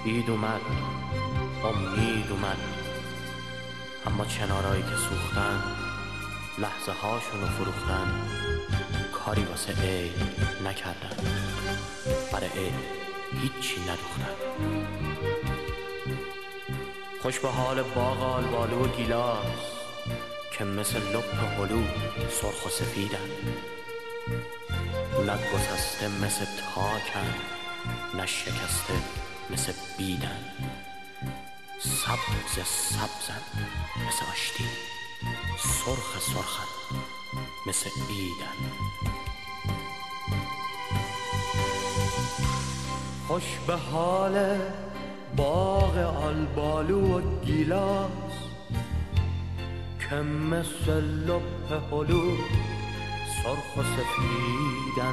عید اومد، امید اومد، اما چنارایی که سوختن لحظه هاشونو فروختن، کاری واسه عید نکردن، برای عید هیچی ندوختن. خوش به حال باغ آلبالو و گیلاس که مثل لپ هلو سرخ و سفیدن، نه گسسته مثل تاکن، نه شکسته مثل بیدن، سبز سبزن مثل آشتی، سرخ سرخن مثل عیدن. خوش به حال باغ آلبالو و گیلاس که مثل لپ هلو سرخ و سفیدن،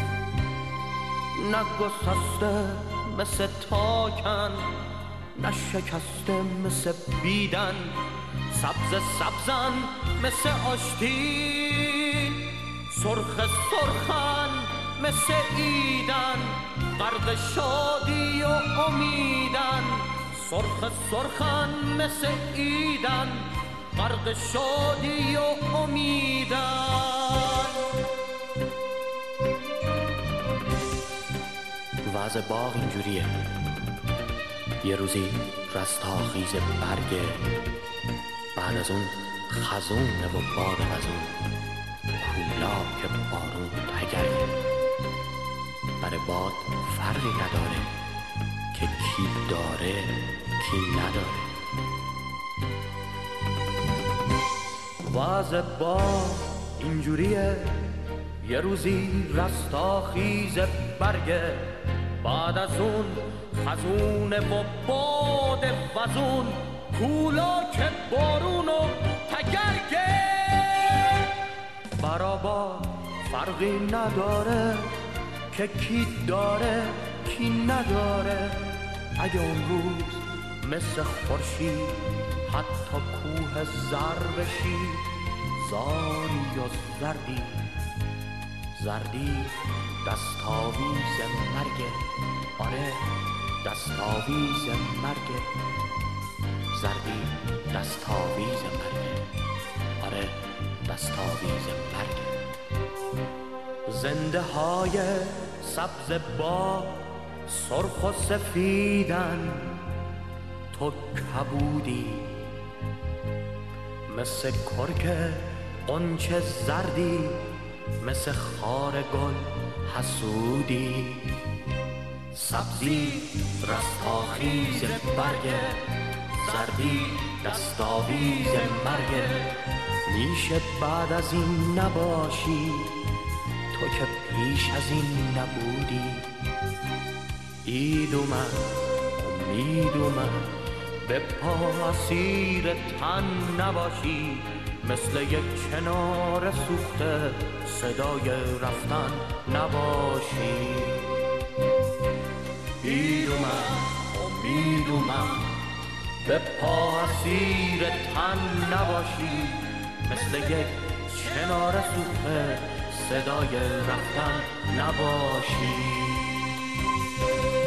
نه گسسته مثل تاکن، نه شکسته مثل بیدن، سبز سبزن مثل آشتی، سرخ سرخن مثل عیدن، غرق شادی و امیدن، سرخ سرخن مثل عیدن، غرق شادی و امیدن. وضع باغ اینجوریه، یه روزی رستاخیز برگه، بعد از اون خزونه و باد از اون کولا که بارون تگرگه. برای باد فرقی نداره که کی داره کی نداره. وضع باغ اینجوریه، یه روزی رستاخیز برگه، بعد از اون خزونه و باد وزون کولا که بارون و تگرگه. برا فرقی نداره که کی داره کی نداره. اگه اون روز مثل خورشید حتی کوه زر بشی، زاری یا زردی، زردی دستاویز مرگه، آره دستاویز مرگه، زردی دستاویز مرگه، آره دستاویز مرگه. زنده های سبز باغ سرخ و سفیدن، تو کبودی مثل کرک قنچه زردی، مثل خار گل حسودی. سبزی رستاخیز برگه، زردی دستاویز مرگه. میشه بعد از این نباشی تو که پیش از این نبودی. عید اومد، امید اومد، به پا اسیر تن نباشی، مثل یک کنار سوخته صدای رفتن نباشی. عید اومد، امید اومد، به پا اسیر تن نباشی، مثل یک کنار سوخته صدای رفتن نباشی.